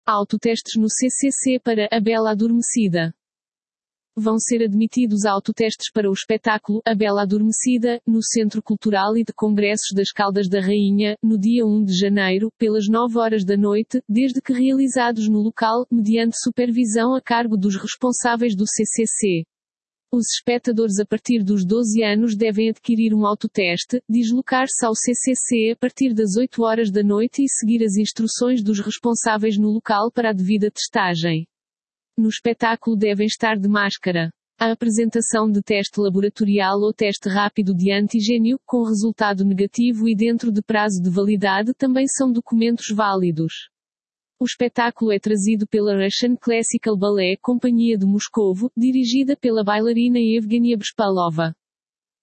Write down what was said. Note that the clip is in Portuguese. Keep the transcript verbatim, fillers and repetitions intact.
Autotestes no C C C para A Bela Adormecida. Vão ser admitidos autotestes para o espetáculo A Bela Adormecida, no Centro Cultural e de Congressos das Caldas da Rainha, no dia um de janeiro, pelas nove horas da noite, desde que realizados no local, mediante supervisão a cargo dos responsáveis do C C C. Os espectadores a partir dos doze anos devem adquirir um autoteste, deslocar-se ao C C C a partir das oito horas da noite e seguir as instruções dos responsáveis no local para a devida testagem. No espetáculo devem estar de máscara. A apresentação de teste laboratorial ou teste rápido de antigênio, com resultado negativo e dentro de prazo de validade também são documentos válidos. O espetáculo é trazido pela Russian Classical Ballet Companhia de Moscovo, dirigida pela bailarina Evgenia Bespalova.